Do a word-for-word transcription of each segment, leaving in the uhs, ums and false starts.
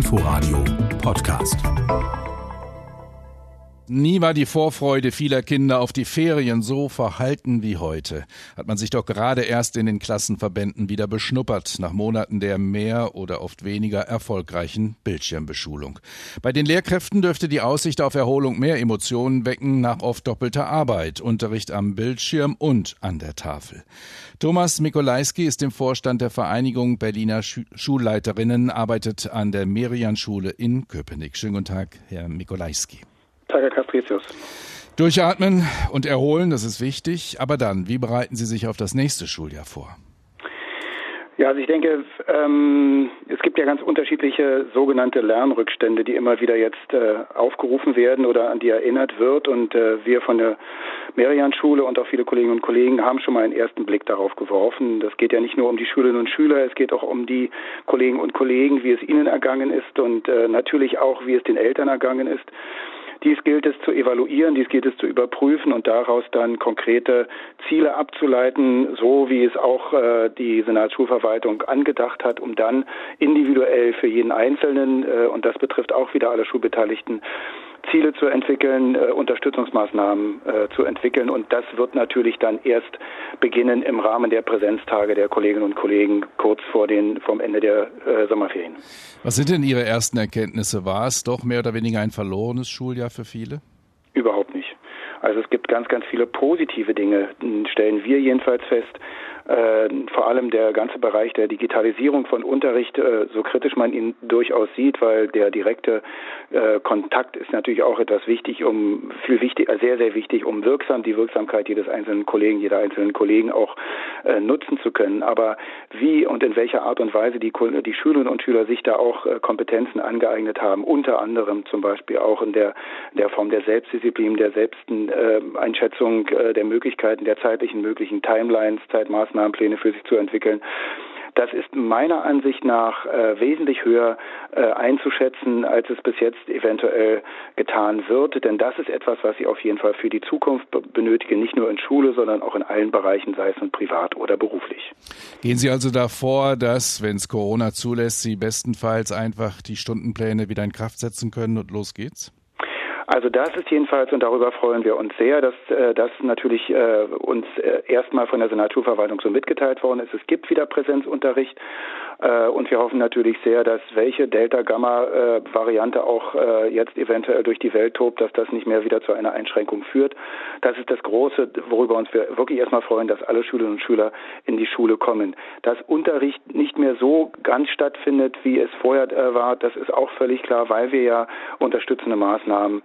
Inforadio Podcast. Nie war die Vorfreude vieler Kinder auf die Ferien so verhalten wie heute. Hat man sich doch gerade erst in den Klassenverbänden wieder beschnuppert, nach Monaten der mehr oder oft weniger erfolgreichen Bildschirmbeschulung. Bei den Lehrkräften dürfte die Aussicht auf Erholung mehr Emotionen wecken, nach oft doppelter Arbeit, Unterricht am Bildschirm und an der Tafel. Thomas Mikolajski ist im Vorstand der Vereinigung Berliner Schu- Schulleiterinnen, arbeitet an der Merian-Schule in Köpenick. Schönen guten Tag, Herr Mikolajski. Tag, Herr Castricius. Durchatmen und erholen, das ist wichtig. Aber dann, wie bereiten Sie sich auf das nächste Schuljahr vor? Ja, also ich denke, ähm, es gibt ja ganz unterschiedliche sogenannte Lernrückstände, die immer wieder jetzt äh, aufgerufen werden oder an die erinnert wird. Und äh, wir von der Merian-Schule und auch viele Kolleginnen und Kollegen haben schon mal einen ersten Blick darauf geworfen. Das geht ja nicht nur um die Schülerinnen und Schüler, es geht auch um die Kolleginnen und Kollegen, wie es ihnen ergangen ist und äh, natürlich auch, wie es den Eltern ergangen ist. Dies gilt es zu evaluieren, dies gilt es zu überprüfen und daraus dann konkrete Ziele abzuleiten, so wie es auch äh, die Senatsschulverwaltung angedacht hat, um dann individuell für jeden Einzelnen, äh, und das betrifft auch wieder alle Schulbeteiligten, Ziele zu entwickeln, äh, Unterstützungsmaßnahmen äh, zu entwickeln. Und das wird natürlich dann erst beginnen im Rahmen der Präsenztage der Kolleginnen und Kollegen kurz vor den, vom Ende der äh, Sommerferien. Was sind denn Ihre ersten Erkenntnisse? War es doch mehr oder weniger ein verlorenes Schuljahr für viele? Überhaupt nicht. Also es gibt ganz, ganz viele positive Dinge, stellen wir jedenfalls fest. Äh, vor allem der ganze Bereich der Digitalisierung von Unterricht, äh, so kritisch man ihn durchaus sieht, weil der direkte äh, Kontakt ist natürlich auch etwas wichtig, um viel wichtig, äh, sehr, sehr wichtig, um wirksam die Wirksamkeit jedes einzelnen Kollegen, jeder einzelnen Kollegen auch äh, nutzen zu können. Aber wie und in welcher Art und Weise die, die Schülerinnen und Schüler sich da auch äh, Kompetenzen angeeignet haben, unter anderem zum Beispiel auch in der, der Form der Selbstdisziplin, der Selbsteinschätzung äh, der Möglichkeiten, der zeitlichen möglichen Timelines, Zeitmaßnahmen, Pläne für sich zu entwickeln. Das ist meiner Ansicht nach äh, wesentlich höher äh, einzuschätzen, als es bis jetzt eventuell getan wird. Denn das ist etwas, was Sie auf jeden Fall für die Zukunft be- benötigen, nicht nur in Schule, sondern auch in allen Bereichen, sei es nun privat oder beruflich. Gehen Sie also davor, dass, wenn es Corona zulässt, Sie bestenfalls einfach die Stundenpläne wieder in Kraft setzen können und los geht's? Also das ist jedenfalls, und darüber freuen wir uns sehr, dass äh, das natürlich äh, uns äh, erstmal von der Senatsschulverwaltung so mitgeteilt worden ist. Es gibt wieder Präsenzunterricht äh, und wir hoffen natürlich sehr, dass welche Delta-Gamma-Variante äh, auch äh, jetzt eventuell durch die Welt tobt, dass das nicht mehr wieder zu einer Einschränkung führt. Das ist das Große, worüber uns wir wirklich erstmal freuen, dass alle Schülerinnen und Schüler in die Schule kommen. Dass Unterricht nicht mehr so ganz stattfindet, wie es vorher äh, war, das ist auch völlig klar, weil wir ja unterstützende Maßnahmen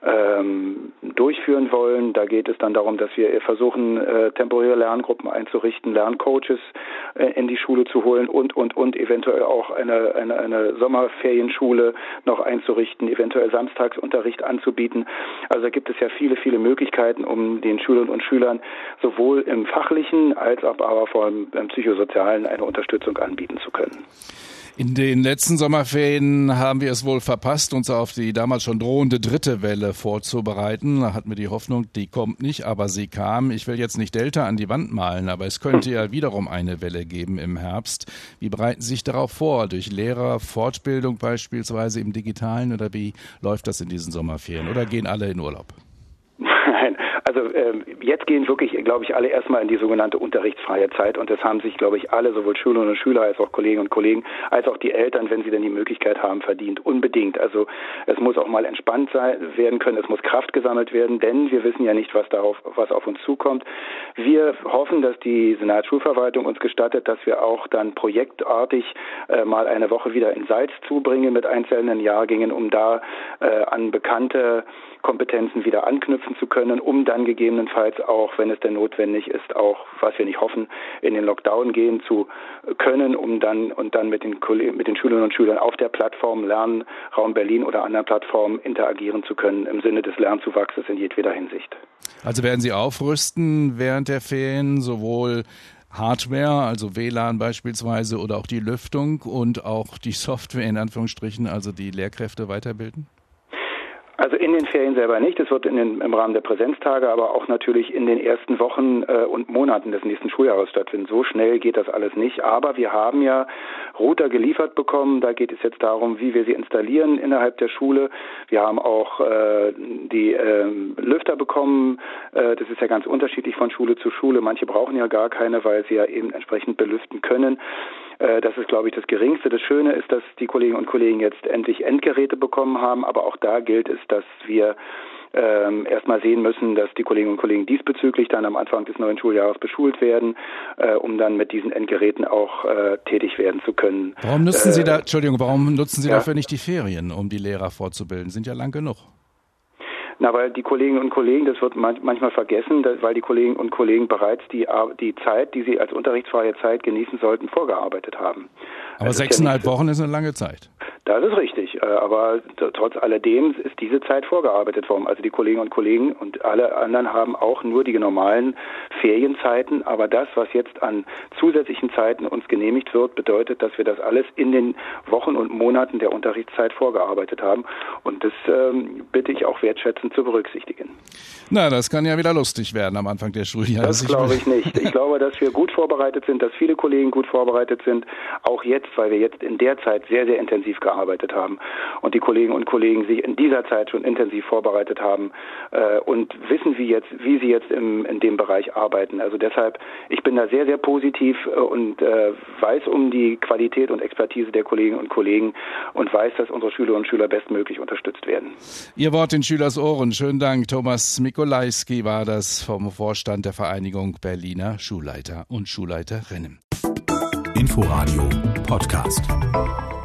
Ähm, durchführen wollen. Da geht es dann darum, dass wir versuchen, äh, temporäre Lerngruppen einzurichten, Lerncoaches äh, in die Schule zu holen und, und, und eventuell auch eine, eine, eine Sommerferienschule noch einzurichten, eventuell Samstagsunterricht anzubieten. Also da gibt es ja viele, viele Möglichkeiten, um den Schülerinnen und Schülern sowohl im fachlichen als auch aber vor allem im psychosozialen eine Unterstützung anbieten zu können. In den letzten Sommerferien haben wir es wohl verpasst, uns auf die damals schon drohende dritte Welle vorzubereiten. Da hatten wir die Hoffnung, die kommt nicht, aber sie kam. Ich will jetzt nicht Delta an die Wand malen, aber es könnte ja wiederum eine Welle geben im Herbst. Wie bereiten Sie sich darauf vor? Durch Lehrerfortbildung beispielsweise im Digitalen oder wie läuft das in diesen Sommerferien? Oder gehen alle in Urlaub? Nein, also ähm, jetzt gehen wirklich, glaube ich, alle erstmal in die sogenannte unterrichtsfreie Zeit und das haben sich, glaube ich, alle, sowohl Schülerinnen und Schüler als auch Kolleginnen und Kollegen, als auch die Eltern, wenn sie denn die Möglichkeit haben, verdient. Unbedingt. Also es muss auch mal entspannt sein, werden können, es muss Kraft gesammelt werden, denn wir wissen ja nicht, was darauf, was auf uns zukommt. Wir hoffen, dass die Senatsschulverwaltung uns gestattet, dass wir auch dann projektartig äh, mal eine Woche wieder in Salz zubringen mit einzelnen Jahrgängen, um da äh, an bekannte Kompetenzen wieder anknüpfen zu können, um dann gegebenenfalls auch, wenn es denn notwendig ist, auch, was wir nicht hoffen, in den Lockdown gehen zu können, um dann und dann mit den mit den Schülerinnen und Schülern auf der Plattform Lernraum Berlin oder anderen Plattformen interagieren zu können im Sinne des Lernzuwachses in jedweder Hinsicht. Also werden Sie aufrüsten während der Ferien, sowohl Hardware, also W L A N beispielsweise, oder auch die Lüftung und auch die Software in Anführungsstrichen, also die Lehrkräfte weiterbilden? Also in den Ferien selber nicht. Es wird in den, im Rahmen der Präsenztage, aber auch natürlich in den ersten Wochen äh, und Monaten des nächsten Schuljahres stattfinden. So schnell geht das alles nicht. Aber wir haben ja Router geliefert bekommen. Da geht es jetzt darum, wie wir sie installieren innerhalb der Schule. Wir haben auch äh, die äh, Lüfter bekommen. Äh, das ist ja ganz unterschiedlich von Schule zu Schule. Manche brauchen ja gar keine, weil sie ja eben entsprechend belüften können. Das ist, glaube ich, das Geringste. Das Schöne ist, dass die Kolleginnen und Kollegen jetzt endlich Endgeräte bekommen haben. Aber auch da gilt es, dass wir ähm, erstmal sehen müssen, dass die Kolleginnen und Kollegen diesbezüglich dann am Anfang des neuen Schuljahres beschult werden, äh, um dann mit diesen Endgeräten auch äh, tätig werden zu können. Warum nutzen äh, Sie da, Entschuldigung, warum nutzen Sie ja. dafür nicht die Ferien, um die Lehrer fortzubilden? Sind ja lang genug. Na, weil die Kolleginnen und Kollegen, das wird manchmal vergessen, weil die Kolleginnen und Kollegen bereits die, die Zeit, die sie als unterrichtsfreie Zeit genießen sollten, vorgearbeitet haben. Aber sechseinhalb Wochen ist eine lange Zeit. Das ist richtig, aber trotz alledem ist diese Zeit vorgearbeitet worden. Also die Kolleginnen und Kollegen und alle anderen haben auch nur die normalen Ferienzeiten, aber das, was jetzt an zusätzlichen Zeiten uns genehmigt wird, bedeutet, dass wir das alles in den Wochen und Monaten der Unterrichtszeit vorgearbeitet haben und das ähm, bitte ich auch wertschätzend zu berücksichtigen. Na, das kann ja wieder lustig werden am Anfang der Schuljahres. Das glaube ich nicht. Ich glaube, dass wir gut vorbereitet sind, dass viele Kollegen gut vorbereitet sind, auch jetzt, weil wir jetzt in der Zeit sehr, sehr intensiv gearbeitet haben und die Kolleginnen und Kollegen sich in dieser Zeit schon intensiv vorbereitet haben äh, und wissen, wie jetzt, wie sie jetzt im, in dem Bereich arbeiten. Also deshalb, ich bin da sehr, sehr positiv und äh, weiß um die Qualität und Expertise der Kolleginnen und Kollegen und weiß, dass unsere Schülerinnen und Schüler bestmöglich unterstützt werden. Ihr Wort in Schülers Ohren. Schönen Dank. Thomas Mikolajski war das vom Vorstand der Vereinigung Berliner Schulleiter und Schulleiterinnen. Inforadio Podcast.